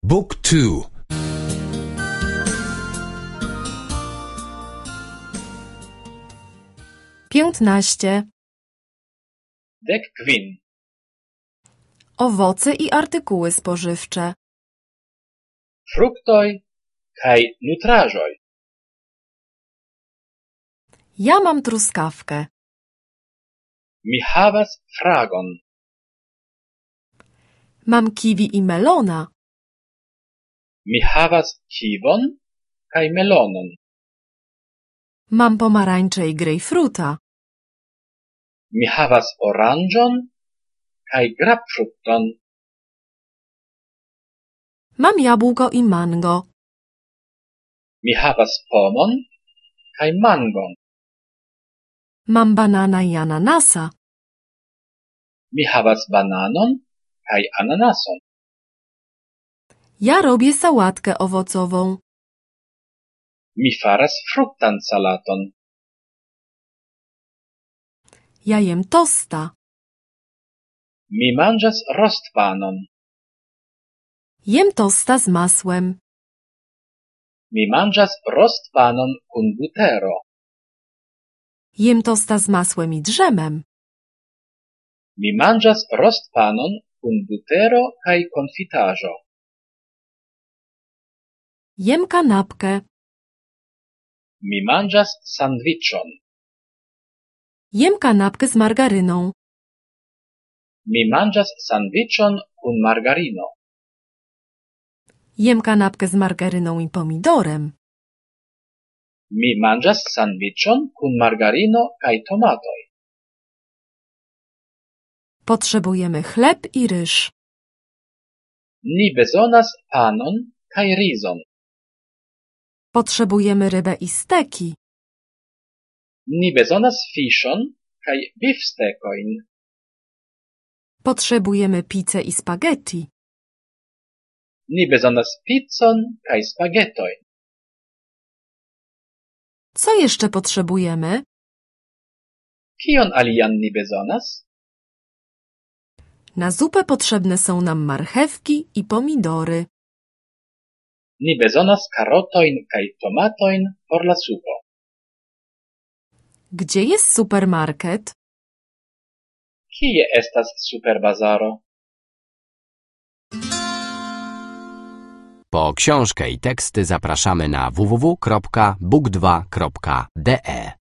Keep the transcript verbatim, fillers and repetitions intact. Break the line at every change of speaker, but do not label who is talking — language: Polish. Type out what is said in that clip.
Book two.
Piętnaście.
Dek kvin.
Owoce i artykuły spożywcze.
Fruktoj kaj nutraĵoj.
Ja mam truskawkę.
Mi havas fragon.
Mam kiwi i melona.
Mi havas kivon kaj melonon.
Mam pomarańcze i grejpfruta.
Mi havas oranĝon kaj grapefrukton.
Mam jabłko i mango.
Mi havas pomon kaj mangon.
Mam banana i ananasa.
Mi havas bananon kaj ananason.
Ja robię sałatkę owocową.
Mi faras fruktan salaton.
Ja jem tosta.
Mi manĝas rostpanon.
Jem tosta z masłem.
Mi manĝas rostpanon kun butero.
Jem tosta z masłem i drzemem.
Mi manĝas rostpanon kun butero kaj konfitaĵo.
Jem kanapkę.
Mi manĝas sandwiĉon.
Jem kanapkę z margaryną.
Mi manĝas sandwiĉon kun margarino.
Jem kanapkę z margaryną i pomidorem.
Mi manĝas sandwiĉon kun margarino kaj tomatoj.
Potrzebujemy chleb i ryż.
Ni bezonas panon kaj rizon.
Potrzebujemy rybę i steki.
Ni bezonas fiŝon kaj bifstekojn.
Potrzebujemy pizzę i spaghetti.
Ni bezonas pizzon kaj spagetojn.
Co jeszcze potrzebujemy?
Kion alian ni bezonas?
Na zupę potrzebne są nam marchewki i pomidory.
Ni bezonas karotojn kaj tomatojn por la supo.
Gdzie jest supermarket?
Kie estas superbazaro?
Po książkę i teksty zapraszamy na w w w kropka book dwa kropka d e.